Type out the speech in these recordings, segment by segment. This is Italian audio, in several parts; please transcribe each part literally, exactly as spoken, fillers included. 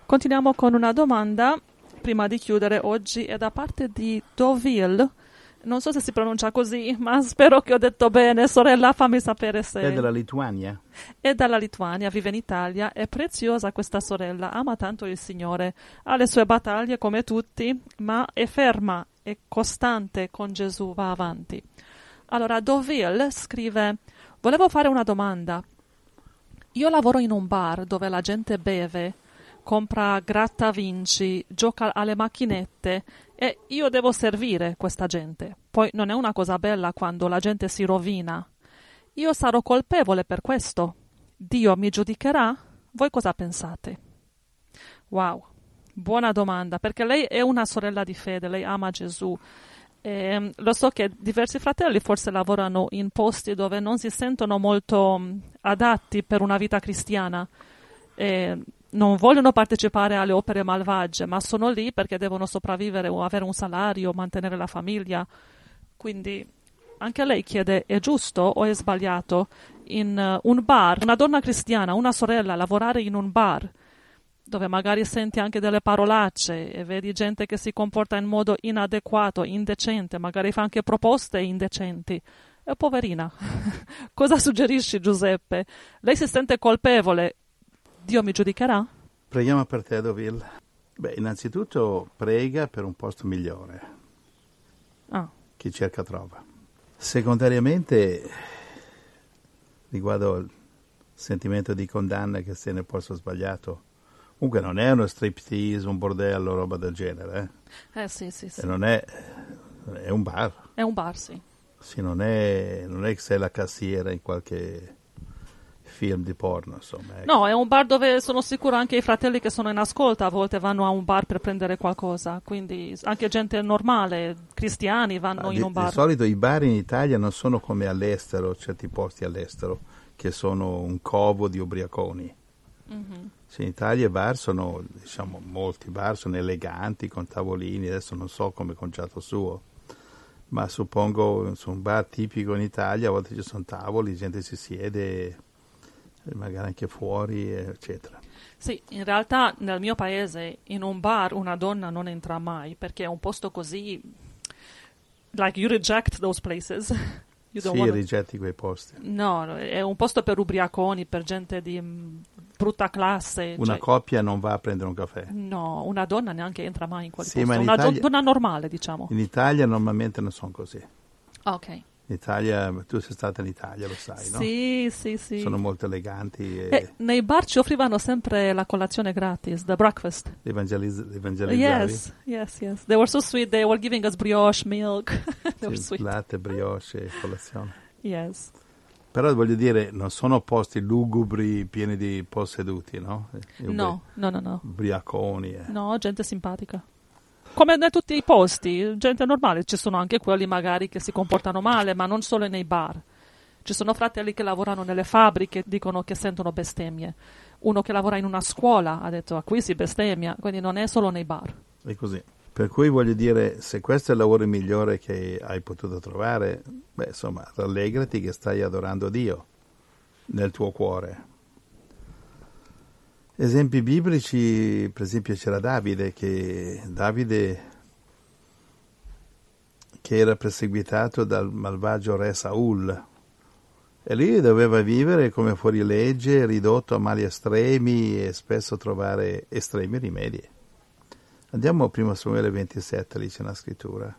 Continuiamo con una domanda, prima di chiudere oggi, è da parte di Deauville. Non so se si pronuncia così, ma spero che ho detto bene. Sorella, fammi sapere se... È della Lituania. È dalla Lituania, vive in Italia, è preziosa questa sorella, ama tanto il Signore, ha le sue battaglie come tutti, ma è ferma, è costante con Gesù, va avanti. Allora, Deauville scrive, volevo fare una domanda. Io lavoro in un bar dove la gente beve, compra grattavinci, gioca alle macchinette e io devo servire questa gente. Poi non è una cosa bella quando la gente si rovina. Io sarò colpevole per questo. Dio mi giudicherà? Voi cosa pensate? Wow, buona domanda, perché lei è una sorella di fede, lei ama Gesù. E, lo so che diversi fratelli forse lavorano in posti dove non si sentono molto um, adatti per una vita cristiana. E, non vogliono partecipare alle opere malvagie, ma sono lì perché devono sopravvivere o avere un salario, mantenere la famiglia. Quindi anche lei chiede, è giusto o è sbagliato in uh, un bar, una donna cristiana, una sorella, lavorare in un bar, dove magari senti anche delle parolacce e vedi gente che si comporta in modo inadeguato, indecente, magari fa anche proposte indecenti. E poverina, cosa suggerisci, Giuseppe? Lei si sente colpevole. Dio mi giudicherà? Preghiamo per te, Deauville. Beh, innanzitutto prega per un posto migliore. Ah. Chi cerca trova. Secondariamente, riguardo il sentimento di condanna che sia nel posto sbagliato, comunque non è uno striptease, un bordello, roba del genere. Eh, eh sì, sì, sì. E non è, è un bar. È un bar, sì. Sì, non è, non è che sei la cassiera in qualche film di porno, insomma. Ecco. No, è un bar dove sono sicuro anche i fratelli che sono in ascolto a volte vanno a un bar per prendere qualcosa, quindi anche gente normale, cristiani, vanno ah, in di, un bar. Di solito i bar in Italia non sono come all'estero, certi posti all'estero, che sono un covo di ubriaconi. Mm-hmm. Sì, in Italia i bar sono, diciamo, molti bar sono eleganti, con tavolini, adesso non so come concetto suo, ma suppongo su un bar tipico in Italia a volte ci sono tavoli, gente si siede, magari anche fuori, eccetera. Sì, in realtà nel mio paese in un bar una donna non entra mai perché è un posto così, like you reject those places. You don't sì, wanna... rigetti quei posti. No, è un posto per ubriaconi, per gente di mh, brutta classe. Una cioè... coppia non va a prendere un caffè. No, una donna neanche entra mai in quel sì, posto. Ma in una Italia... donna normale, diciamo. In Italia normalmente non sono così. Ok. In Italia, tu sei stata in Italia, lo sai, no? Sì, sì, sì. Sono molto eleganti. E... E nei bar ci offrivano sempre la colazione gratis, the breakfast. Evangeliz- evangelizzavi? Yes, yes, yes. They were so sweet. They were giving us brioche, milk. They sì, were sweet. Latte, brioche e colazione. Yes. Però voglio dire, non sono posti lugubri pieni di posseduti, no? No, no, no, no. Ubriaconi. Eh. No, gente simpatica. Come in tutti i posti, gente normale. Ci sono anche quelli magari che si comportano male, ma non solo nei bar. Ci sono fratelli che lavorano nelle fabbriche, dicono che sentono bestemmie. Uno che lavora in una scuola ha detto, ah, qui si bestemmia, quindi non è solo nei bar. È così. Per cui voglio dire, se questo è il lavoro migliore che hai potuto trovare, beh, insomma, rallegrati che stai adorando Dio nel tuo cuore. Esempi biblici, per esempio c'era Davide, che Davide che era perseguitato dal malvagio re Saul, e lui doveva vivere come fuorilegge, ridotto a mali estremi e spesso trovare estremi rimedi. Andiamo a primo Samuele ventisette, lì c'è una scrittura.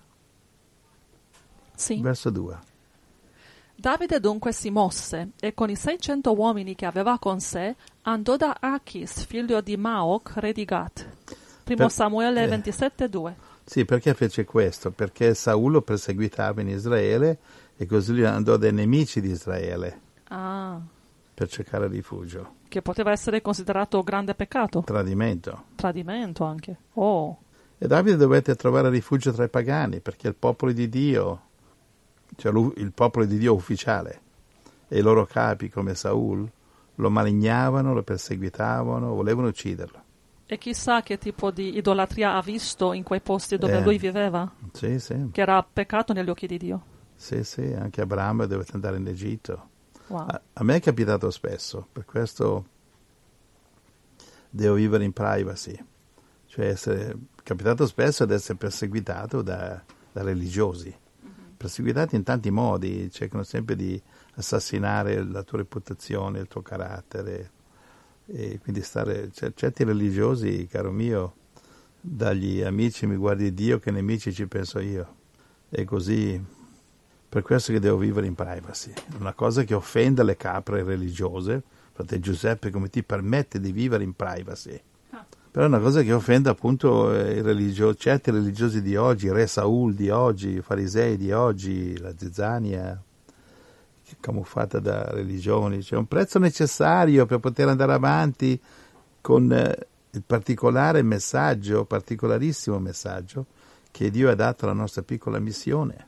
Sì. Verso due. Davide dunque si mosse e con i seicento uomini che aveva con sé andò da Achis, figlio di Maoc, re di Gat. Primo Per, Samuele eh, ventisette due. Sì, perché fece questo? Perché Saul lo perseguitava in Israele e così lui andò dai nemici di Israele ah. per cercare rifugio. Che poteva essere considerato grande peccato. Tradimento. Tradimento anche. Oh. E Davide dovette trovare rifugio tra i pagani, perché il popolo di Dio, cioè il popolo di Dio ufficiale, e i loro capi come Saul, lo malignavano, lo perseguitavano, volevano ucciderlo. E chissà che tipo di idolatria ha visto in quei posti dove eh, lui viveva? Sì, sì. Che era peccato negli occhi di Dio. Sì, sì, anche Abramo dovette andare in Egitto. Wow. A, a me è capitato spesso, per questo devo vivere in privacy. Cioè essere, è capitato spesso ad essere perseguitato da, da religiosi, mm-hmm. perseguitati in tanti modi, cercano sempre di assassinare la tua reputazione, il tuo carattere, e quindi stare, cioè, certi religiosi, caro mio, dagli amici mi guardi Dio che nemici ci penso io, e così, per questo che devo vivere in privacy, una cosa che offenda le capre religiose. Frate Giuseppe, come ti permette di vivere in privacy? Però è una cosa che offende appunto i religio- certi religiosi di oggi, Re Saul di oggi, i farisei di oggi, la zizzania camuffata da religioni. C'è un prezzo necessario per poter andare avanti con eh, il particolare messaggio, particolarissimo messaggio che Dio ha dato alla nostra piccola missione.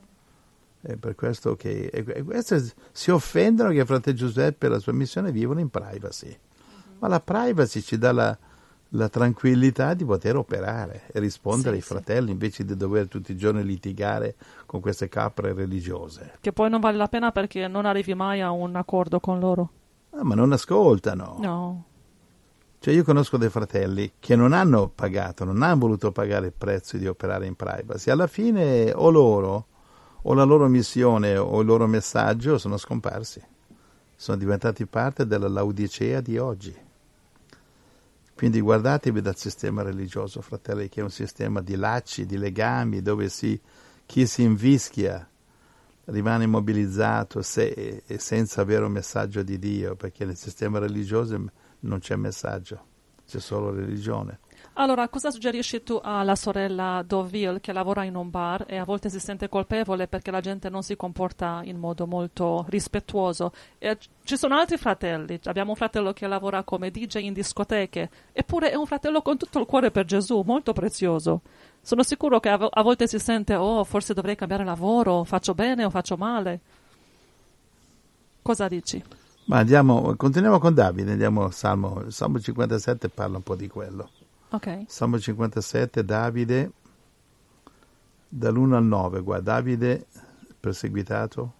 È per questo che e, e questo si offendono che frate Giuseppe e la sua missione vivono in privacy. Ma la privacy ci dà la la tranquillità di poter operare e rispondere sì, ai fratelli sì. invece di dover tutti i giorni litigare con queste capre religiose. Che poi non vale la pena perché non arrivi mai a un accordo con loro. Ah, ma non ascoltano. No. Cioè io conosco dei fratelli che non hanno pagato, non hanno voluto pagare il prezzo di operare in privacy. Alla fine o loro, o la loro missione, o il loro messaggio sono scomparsi. Sono diventati parte della Laodicea di oggi. Quindi guardatevi dal sistema religioso, fratelli, che è un sistema di lacci, di legami, dove si, chi si invischia rimane immobilizzato se, e senza avere un messaggio di Dio, perché nel sistema religioso non c'è messaggio, c'è solo religione. Allora, cosa suggerisci tu alla sorella Deauville che lavora in un bar e a volte si sente colpevole perché la gente non si comporta in modo molto rispettuoso? E ci sono altri fratelli, abbiamo un fratello che lavora come D J in discoteche, eppure è un fratello con tutto il cuore per Gesù, molto prezioso. Sono sicuro che a volte si sente, oh, forse dovrei cambiare lavoro, faccio bene o faccio male. Cosa dici? Ma andiamo, continuiamo con Davide, andiamo al Salmo, il Salmo cinquantasette parla un po' di quello. Okay. Salmo cinquantasette, Davide, dall'uno al nove, guarda, Davide perseguitato.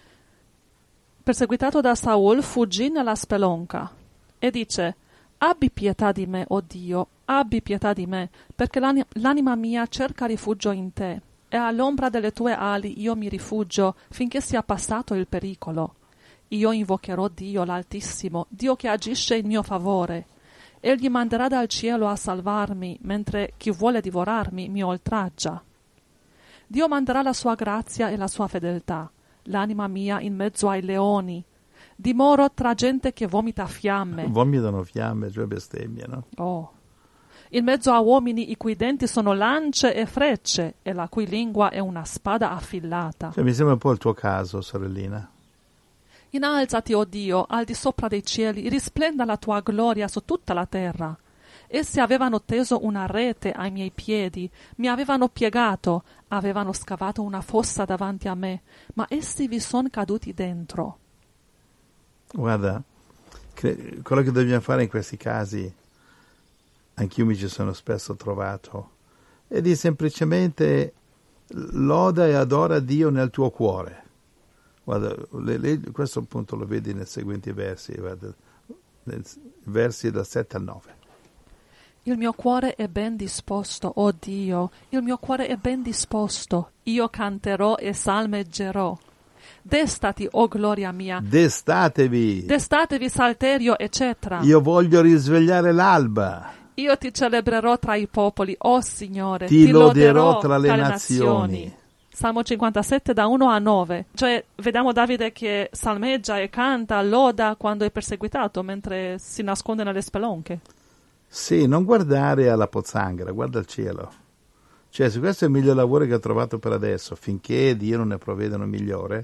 Perseguitato da Saul, fuggì nella spelonca e dice, abbi pietà di me, o Dio, abbi pietà di me, perché l'ani- l'anima mia cerca rifugio in te, e all'ombra delle tue ali io mi rifugio finché sia passato il pericolo. Io invocherò Dio l'Altissimo, Dio che agisce in mio favore. Egli manderà dal cielo a salvarmi, mentre chi vuole divorarmi mi oltraggia. Dio manderà la sua grazia e la sua fedeltà, l'anima mia in mezzo ai leoni. Dimoro tra gente che vomita fiamme. Vomitano fiamme, cioè bestemmie, no? Oh. In mezzo a uomini i cui denti sono lance e frecce, e la cui lingua è una spada affilata. Cioè, mi sembra un po' il tuo caso, sorellina. Innalzati, o Dio, al di sopra dei cieli, risplenda la tua gloria su tutta la terra. Essi avevano teso una rete ai miei piedi, mi avevano piegato, avevano scavato una fossa davanti a me, ma essi vi sono caduti dentro. Guarda, che, quello che dobbiamo fare in questi casi, anch'io mi ci sono spesso trovato, è di semplicemente loda e adora Dio nel tuo cuore. Guarda, le, le, questo appunto lo vedi nei seguenti versi, guarda, nei versi dal sette al nove. Il mio cuore è ben disposto, o Dio, il mio cuore è ben disposto, io canterò e salmeggerò. Destati, o gloria mia. Destatevi. Destatevi, salterio, eccetera. Io voglio risvegliare l'alba. Io ti celebrerò tra i popoli, o Signore. Ti, ti loderò, loderò tra le tra nazioni. nazioni. Salmo cinquantasette da uno a nove. Cioè, vediamo Davide che salmeggia e canta, loda quando è perseguitato, mentre si nasconde nelle spelonche. Sì, non guardare alla pozzanghera, guarda al cielo. Cioè, se questo è il miglior lavoro che ho trovato per adesso, finché Dio non ne provvede uno migliore,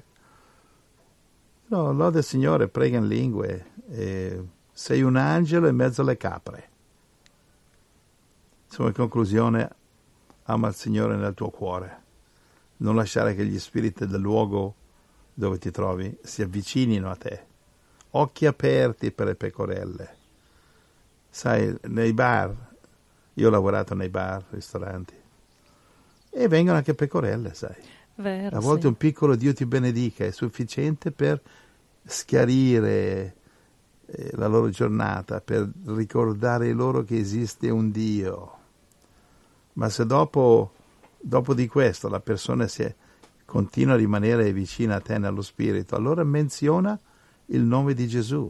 no, lode il Signore, prega in lingue, e sei un angelo in mezzo alle capre. Insomma, in conclusione, ama il Signore nel tuo cuore. Non lasciare che gli spiriti del luogo dove ti trovi si avvicinino a te. Occhi aperti per le pecorelle. Sai, nei bar, io ho lavorato nei bar, ristoranti, e vengono anche pecorelle, sai. Vero, a volte sì. Un piccolo Dio ti benedica è sufficiente per schiarire eh, la loro giornata per ricordare loro che esiste un Dio. Ma se dopo, dopo di questo la persona si è, continua a rimanere vicina a te nello spirito, allora menziona il nome di Gesù.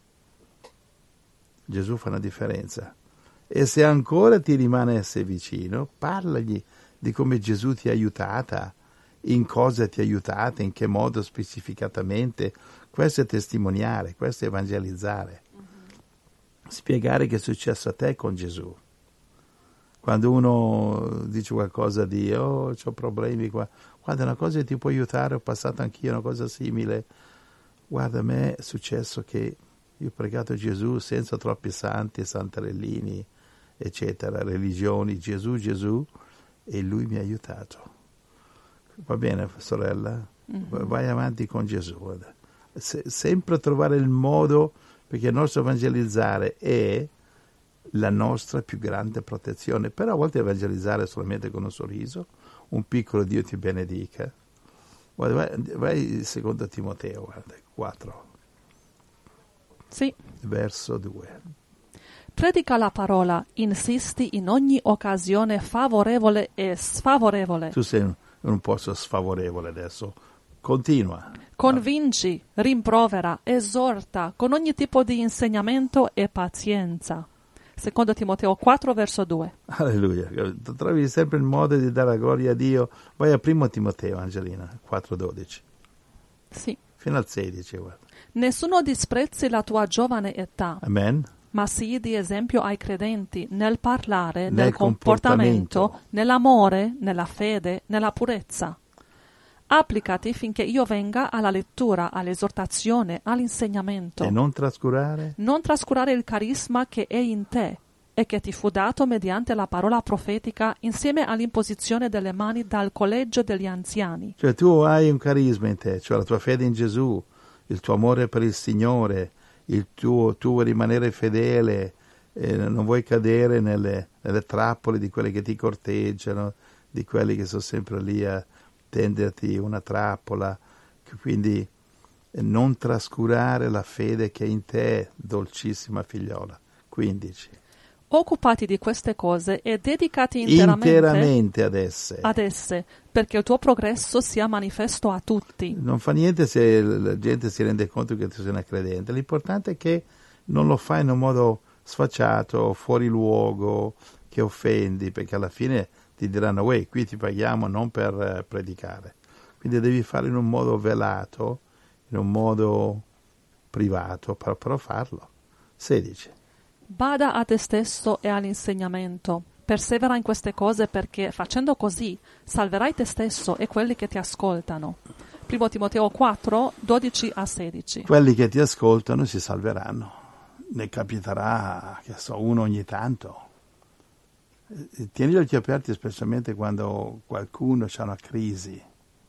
Gesù fa una differenza. E se ancora ti rimane essere vicino, parlagli di come Gesù ti ha aiutata, in cosa ti ha aiutata, in che modo specificatamente. Questo è testimoniare, questo è evangelizzare. Mm-hmm. Spiegare che è successo a te con Gesù. Quando uno dice qualcosa di oh, ho problemi qua, guarda, una cosa che ti può aiutare, ho passato anch'io una cosa simile. Guarda, a me è successo che io ho pregato Gesù senza troppi santi, santarellini, eccetera, religioni, Gesù, Gesù, e lui mi ha aiutato. Va bene, sorella? Mm-hmm. Vai avanti con Gesù. Se, sempre trovare il modo, perché il nostro evangelizzare è la nostra più grande protezione. Però a volte evangelizzare solamente con un sorriso, un piccolo Dio ti benedica. Guarda, vai, vai secondo Timoteo, guarda, quattro. Sì. Verso due. Predica la parola, insisti in ogni occasione favorevole e sfavorevole. Tu sei un, un posto sfavorevole adesso. Continua. Convinci, rimprovera, esorta con ogni tipo di insegnamento e pazienza. Secondo Timoteo quattro, verso due. Alleluia. Trovi sempre il modo di dare la gloria a Dio. Vai a primo Timoteo, Angelina, quattro dodici. Sì. Fino al sedici, guarda. Nessuno disprezzi la tua giovane età. Amen. Ma sii di esempio ai credenti nel parlare, nel, nel comportamento, comportamento, nell'amore, nella fede, nella purezza. Applicati finché io venga alla lettura, all'esortazione, all'insegnamento. E non trascurare? Non trascurare il carisma che è in te e che ti fu dato mediante la parola profetica insieme all'imposizione delle mani dal collegio degli anziani. Cioè tu hai un carisma in te, cioè la tua fede in Gesù, il tuo amore per il Signore, il tuo, tu vuoi rimanere fedele, eh, non vuoi cadere nelle, nelle trappole di quelli che ti corteggiano, di quelli che sono sempre lì a tenderti una trappola, quindi eh, non trascurare la fede che è in te, dolcissima figliola. quindici. Occupati di queste cose e dedicati interamente, interamente ad esse. ad esse, perché il tuo progresso sia manifesto a tutti. Non fa niente se la gente si rende conto che tu sei una credente, l'importante è che non lo fai in un modo sfacciato, fuori luogo, che offendi, perché alla fine ti diranno, uè, qui ti paghiamo non per uh, predicare. Quindi devi farlo in un modo velato, in un modo privato, però, però farlo. sedici. Bada a te stesso e all'insegnamento. Persevera in queste cose perché facendo così salverai te stesso e quelli che ti ascoltano. Primo Timoteo quattro, dodici a sedici. Quelli che ti ascoltano si salveranno. Ne capiterà, che so, uno ogni tanto. Tieni gli occhi aperti specialmente quando qualcuno ha una crisi.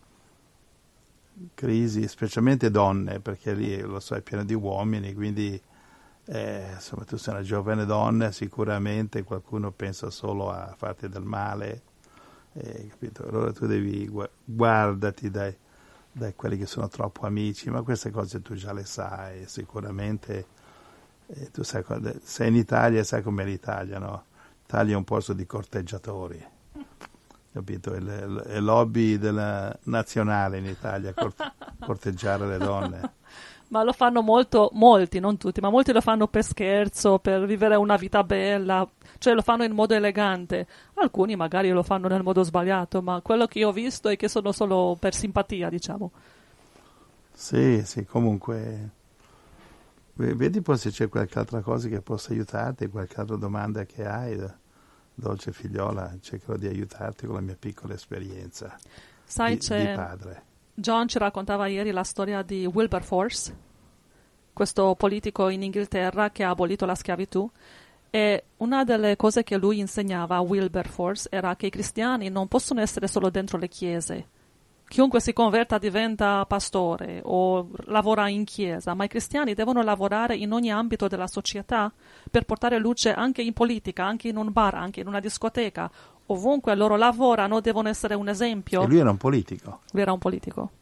Crisi, specialmente donne, perché lì, lo so, è pieno di uomini, quindi... Eh, insomma, tu sei una giovane donna, sicuramente qualcuno pensa solo a farti del male, eh, capito? Allora tu devi gu- guardati dai, dai quelli che sono troppo amici, ma queste cose tu già le sai, sicuramente eh, tu sai, sei in Italia, sai com'è l'Italia, no? L'Italia è un posto di corteggiatori, capito? È, l- è l'hobby della nazionale in Italia, cort- corteggiare le donne. Ma lo fanno molto, molti, non tutti, ma molti lo fanno per scherzo, per vivere una vita bella, cioè lo fanno in modo elegante. Alcuni magari lo fanno nel modo sbagliato, ma quello che io ho visto è che sono solo per simpatia, diciamo. Sì, sì, comunque, vedi poi se c'è qualche altra cosa che possa aiutarti, qualche altra domanda che hai, dolce figliola, cercherò di aiutarti con la mia piccola esperienza. Sai, di, c'è... di padre. John ci raccontava ieri la storia di Wilberforce, questo politico in Inghilterra che ha abolito la schiavitù, e una delle cose che lui insegnava a Wilberforce era che i cristiani non possono essere solo dentro le chiese. Chiunque si converta diventa pastore o lavora in chiesa, ma i cristiani devono lavorare in ogni ambito della società per portare luce anche in politica, anche in un bar, anche in una discoteca. Ovunque loro lavorano devono essere un esempio. E lui era un politico. Lui era un politico.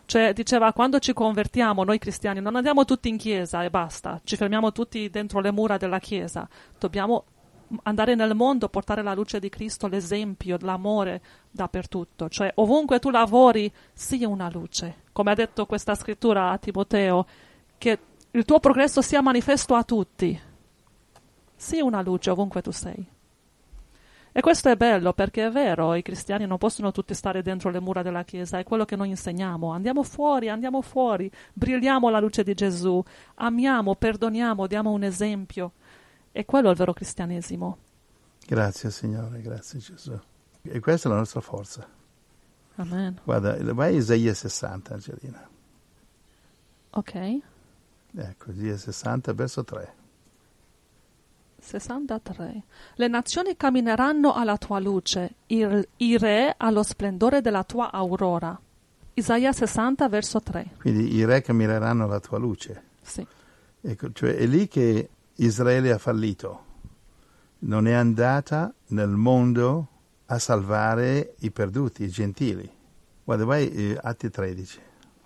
Cioè, diceva, quando ci convertiamo, noi cristiani, non andiamo tutti in chiesa e basta, ci fermiamo tutti dentro le mura della chiesa. Dobbiamo andare nel mondo, portare la luce di Cristo, l'esempio, l'amore dappertutto. Cioè, ovunque tu lavori, sii una luce. Come ha detto questa scrittura a Timoteo, che il tuo progresso sia manifesto a tutti. Sii una luce ovunque tu sei. E questo è bello, perché è vero, i cristiani non possono tutti stare dentro le mura della Chiesa, è quello che noi insegniamo. Andiamo fuori, andiamo fuori, brilliamo la luce di Gesù, amiamo, perdoniamo, diamo un esempio. E quello è il vero cristianesimo. Grazie Signore, grazie Gesù. E questa è la nostra forza. Amen. Guarda, vai a Isaia sessanta, Angelina. Ok. Ecco, Isaia sessanta, verso tre. sessantatré. Le nazioni cammineranno alla tua luce, i, i re allo splendore della tua aurora. Isaia sessanta, verso tre. Quindi i re cammineranno alla tua luce. Sì. Ecco, cioè è lì che Israele ha fallito. Non è andata nel mondo a salvare i perduti, i gentili. Guarda, vai eh, Atti tredici.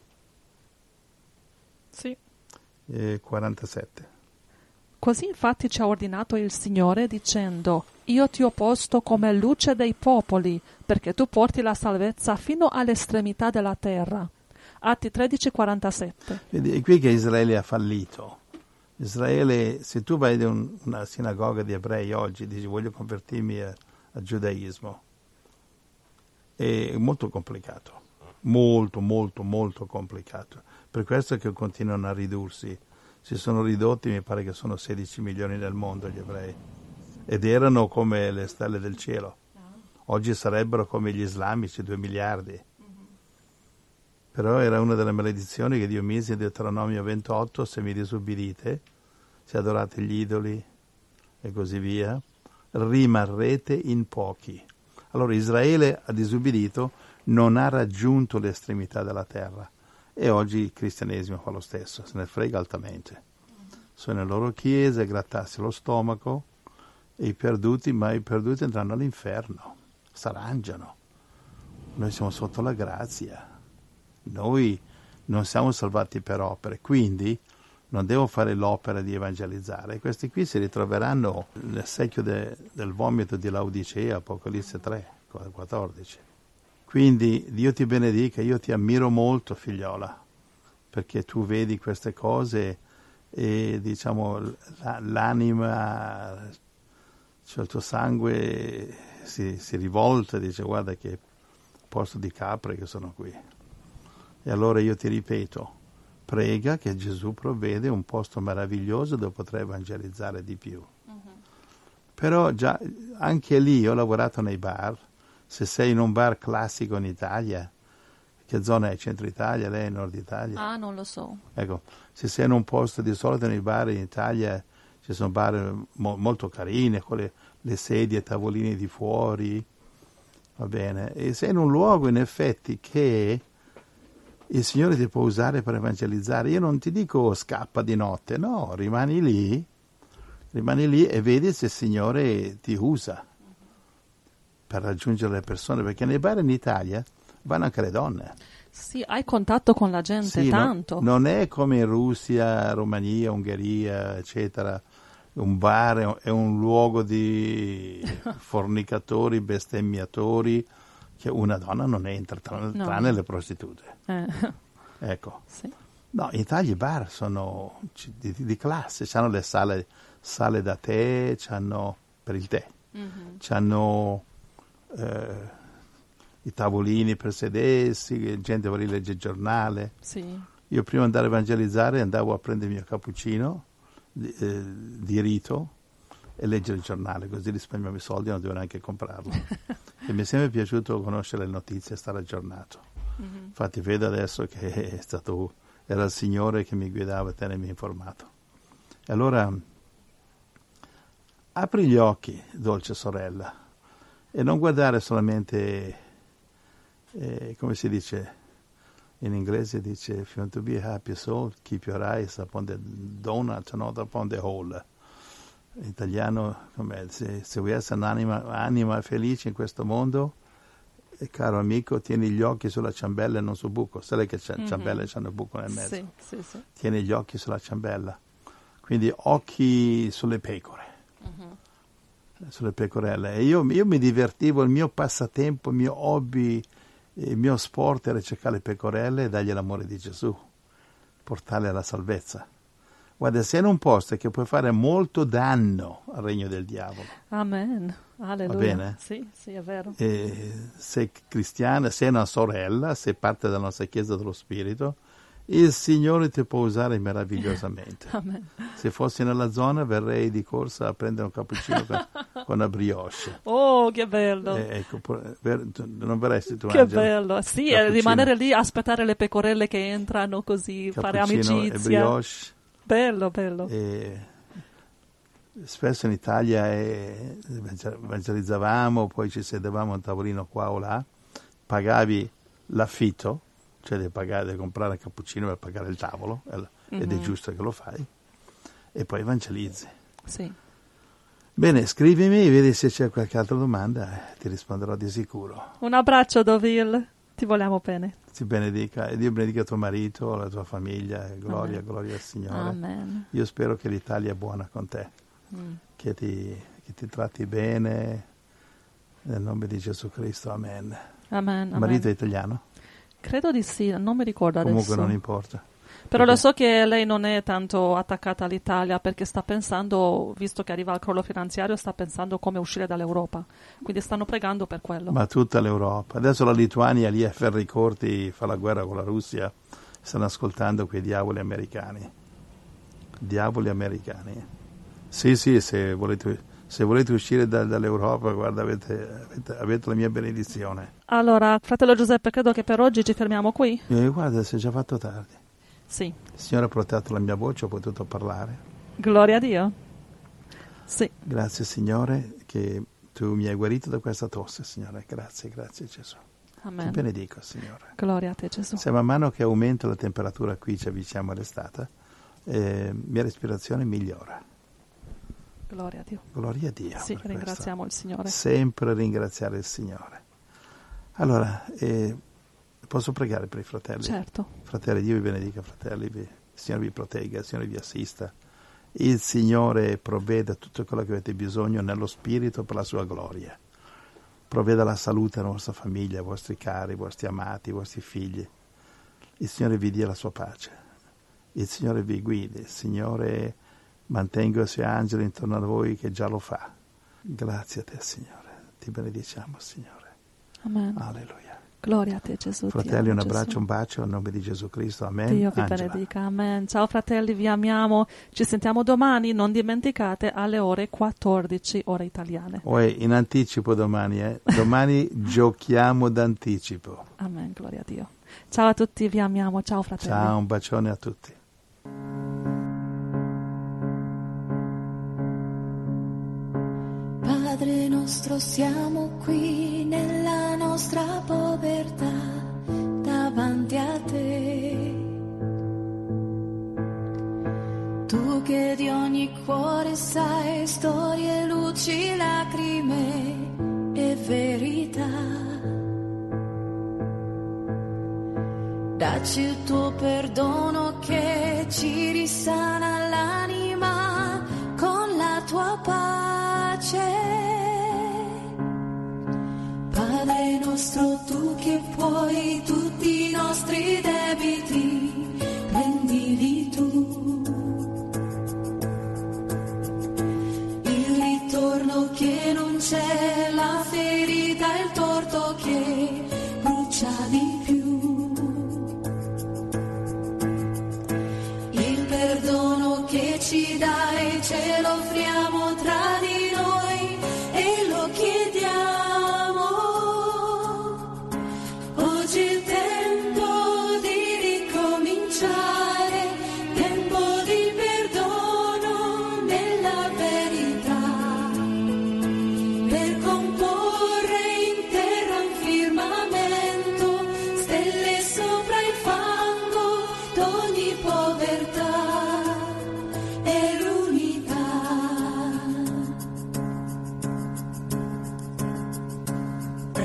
Sì. Eh, quarantasette. Così infatti ci ha ordinato il Signore dicendo: Io ti ho posto come luce dei popoli, perché tu porti la salvezza fino all'estremità della terra. Atti tredici, quarantasette. Vedi, è qui che Israele ha fallito. Israele, se tu vai in un, una sinagoga di ebrei oggi, dici voglio convertirmi a, al giudaismo, è molto complicato, molto, molto, molto complicato. Per questo che continuano a ridursi. Si sono ridotti, mi pare che sono sedici milioni nel mondo gli ebrei, ed erano come le stelle del cielo. Oggi sarebbero come gli islamici, due miliardi. Però era una delle maledizioni che Dio mise in Deuteronomio ventotto: se mi disubbidite, se adorate gli idoli e così via, rimarrete in pochi. Allora Israele ha disubbidito, non ha raggiunto l'estremità della terra. E oggi il cristianesimo fa lo stesso, se ne frega altamente. Sono nelle loro chiese, grattarsi lo stomaco, e i perduti, ma i perduti andranno all'inferno, s'arrangiano. Noi siamo sotto la grazia. Noi non siamo salvati per opere, quindi non devo fare l'opera di evangelizzare. Questi qui si ritroveranno nel secchio de, del vomito di Laodicea, Apocalisse tre, quattordici. Quindi Dio ti benedica, io ti ammiro molto, figliola, perché tu vedi queste cose e diciamo l'anima, cioè il tuo sangue si, si rivolta e dice guarda che posto di capre che sono qui. E allora io ti ripeto, prega che Gesù provvede un posto meraviglioso dove potrai evangelizzare di più. Uh-huh. Però già anche lì ho lavorato nei bar. Se sei in un bar classico in Italia, che zona è? Centro Italia, lei è Nord Italia? Ah, non lo so. Ecco, se sei in un posto, di solito nei bar in Italia ci sono bar mo- molto carini, con le, le sedie, tavolini di fuori, va bene? E sei in un luogo in effetti che il Signore ti può usare per evangelizzare. Io non ti dico scappa di notte, no, rimani lì, rimani lì e vedi se il Signore ti usa per raggiungere le persone, perché nei bar in Italia vanno anche le donne. Sì, hai contatto con la gente, sì, tanto. No, non è come in Russia, Romania, Ungheria, eccetera. Un bar è un luogo di fornicatori, bestemmiatori, che una donna non entra, tranne, no. tranne le prostitute. Eh. Ecco. Sì. No, in Italia i bar sono di, di classe, hanno le sale, sale da tè, c'hanno per il tè, mm-hmm. c'hanno Eh, i tavolini per sedersi, gente vuole leggere il giornale. Sì. Io prima di andare a evangelizzare andavo a prendere il mio cappuccino di, eh, di rito e leggere il giornale, così risparmiavo i soldi e non dovevo neanche comprarlo. E mi è sempre piaciuto conoscere le notizie e stare aggiornato. Mm-hmm. Infatti vedo adesso che è stato, era il Signore che mi guidava a tenermi informato. E allora apri gli occhi, dolce sorella, e non guardare solamente, eh, come si dice in inglese, dice if you want to be a happy soul, keep your eyes upon the donut, not upon the hole. In italiano, com'è? Se, se vuoi essere un'anima anima felice in questo mondo, E caro amico, tieni gli occhi sulla ciambella e non sul buco. Sai che c'è, mm-hmm. ciambelle c'hanno il buco nel mezzo. Sì, sì, sì. Tieni gli occhi sulla ciambella. Quindi occhi sulle pecore. Mm-hmm. Sulle pecorelle. E io, io mi divertivo, il mio passatempo, il mio hobby, il mio sport era cercare le pecorelle e dargli l'amore di Gesù, portarle alla salvezza. Guarda, sei in un posto che puoi fare molto danno al regno del diavolo. Amen. Alleluia. Va bene? Sì, sì, è vero. E sei cristiana, sei una sorella, sei parte della nostra Chiesa dello Spirito, il Signore ti può usare meravigliosamente. Amen. Se fossi nella zona verrei di corsa a prendere un cappuccino con, con una brioche. Oh, che bello. Eh, ecco, non verresti tu, che Angelo? Bello, sì, Cappuccino. Rimanere lì, aspettare le pecorelle che entrano così, fare amicizia. E brioche. Bello, bello. E spesso in Italia eh, evangelizzavamo, poi ci sedevamo a un tavolino qua o là, pagavi l'affitto, cioè devi pagare, devi comprare il cappuccino per pagare il tavolo, mm-hmm. ed è giusto che lo fai, e poi evangelizzi. Sì. Bene, scrivimi, vedi se c'è qualche altra domanda, ti risponderò di sicuro. Un abbraccio, Doville. Ti vogliamo bene. Ti benedica, e Dio benedica tuo marito, la tua famiglia, gloria, Amen. Gloria al Signore. Amen. Io spero che l'Italia è buona con te, mm. che, ti, che ti tratti bene, nel nome di Gesù Cristo, Amen. Amen. Il marito è italiano? Credo di sì, non mi ricordo Comunque adesso. non importa. Però perché... lo so che lei non è tanto attaccata all'Italia perché sta pensando, visto che arriva il crollo finanziario, sta pensando come uscire dall'Europa. Quindi stanno pregando per quello. Ma tutta l'Europa. Adesso la Lituania lì a ferri corti fa la guerra con la Russia. Stanno ascoltando quei diavoli americani. Diavoli americani. Sì, sì, se volete, se volete uscire da, dall'Europa, guarda, avete, avete, avete la mia benedizione. Allora, fratello Giuseppe, credo che per oggi ci fermiamo qui. Eh, guarda, si è già fatto tardi. Sì. Il Signore ha protetto la mia voce, ho potuto parlare. Gloria a Dio. Sì. Grazie, Signore, che tu mi hai guarito da questa tosse, Signore. Grazie, grazie, Gesù. Amen. Ti benedico, Signore. Gloria a te, Gesù. Se man mano che aumento la temperatura qui, ci avviciniamo all'estate, eh, mia respirazione migliora. Gloria a Dio. Gloria a Dio. Sì, ringraziamo questo. il Signore. Sempre ringraziare il Signore. Allora, eh, posso pregare per i fratelli? Certo. Fratelli, Dio vi benedica, fratelli, vi, il Signore vi protegga, il Signore vi assista. Il Signore provveda tutto quello che avete bisogno nello Spirito per la sua gloria. Provveda la salute alla vostra famiglia, ai vostri cari, ai vostri amati, ai vostri figli. Il Signore vi dia la sua pace. Il Signore vi guidi. Il Signore mantenga i suoi angeli intorno a voi che già lo fa. Grazie a te, Signore. Ti benediciamo, Signore. Amen. Alleluia. Gloria a te, Gesù. Fratelli, amo, un abbraccio, Gesù. un bacio nel nome di Gesù Cristo. Amen. Dio vi Angela. benedica. Amen. Ciao fratelli, vi amiamo. Ci sentiamo domani, non dimenticate, alle ore quattordici, ore italiane. Uè, in anticipo domani, eh? Domani giochiamo d'anticipo. Amen, gloria a Dio. Ciao a tutti, vi amiamo. Ciao fratelli. Ciao, un bacione a tutti. Padre nostro, siamo qui nella nostra povertà davanti a te. Tu che di ogni cuore sai storie, luci, lacrime e verità. Dacci il tuo perdono che ci risana l'anima con la tua pace. Padre nostro, tu che puoi tutti i nostri debiti, prendili tu. Il ritorno che non c'è, la ferita e il torto che brucia di più. Il perdono che ci dai ce lo offriamo tra di noi e lo chiediamo. Oggi è il tempo di ricominciare.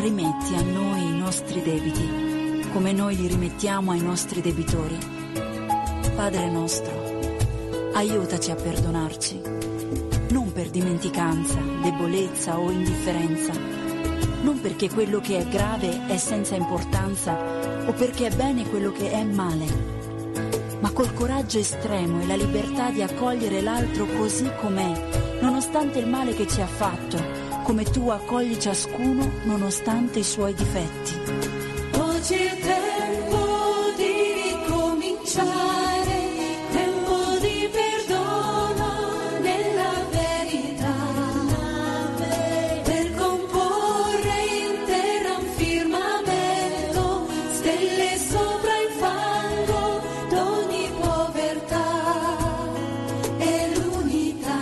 rimetti a noi i nostri debiti, come noi li rimettiamo ai nostri debitori. Padre nostro, aiutaci a perdonarci, non per dimenticanza, debolezza o indifferenza, non perché quello che è grave è senza importanza o perché è bene quello che è male, ma col coraggio estremo e la libertà di accogliere l'altro così com'è, nonostante il male che ci ha fatto, come tu accogli ciascuno nonostante i suoi difetti. Oggi è tempo di ricominciare, tempo di perdono nella verità, per comporre in terra un firmamento, stelle sopra il fango d'ogni povertà e l'unità.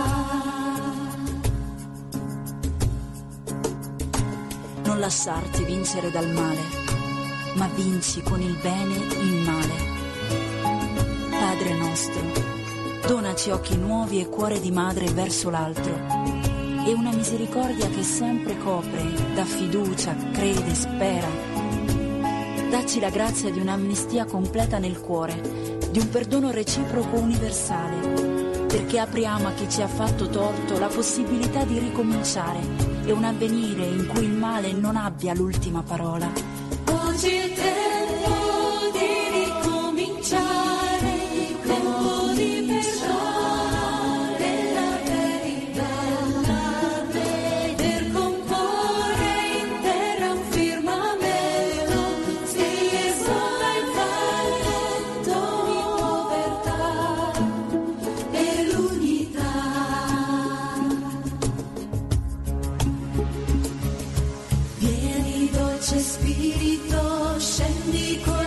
Non lasciarti vincere dal male, ma vinci con il bene il male. Padre nostro, donaci occhi nuovi e cuore di madre verso l'altro, e una misericordia che sempre copre, dà fiducia, crede, spera. Dacci la grazia di un'amnistia completa nel cuore, di un perdono reciproco universale, perché apriamo a chi ci ha fatto torto la possibilità di ricominciare e un avvenire in cui il male non abbia l'ultima parola. Oggi è tempo di ricominciare, tempo di perdono nella verità, per comporre in terra un firmamento, stelle sopra il fango d'ogni povertà e l'unità. Vieni dolce Spirito, scendi con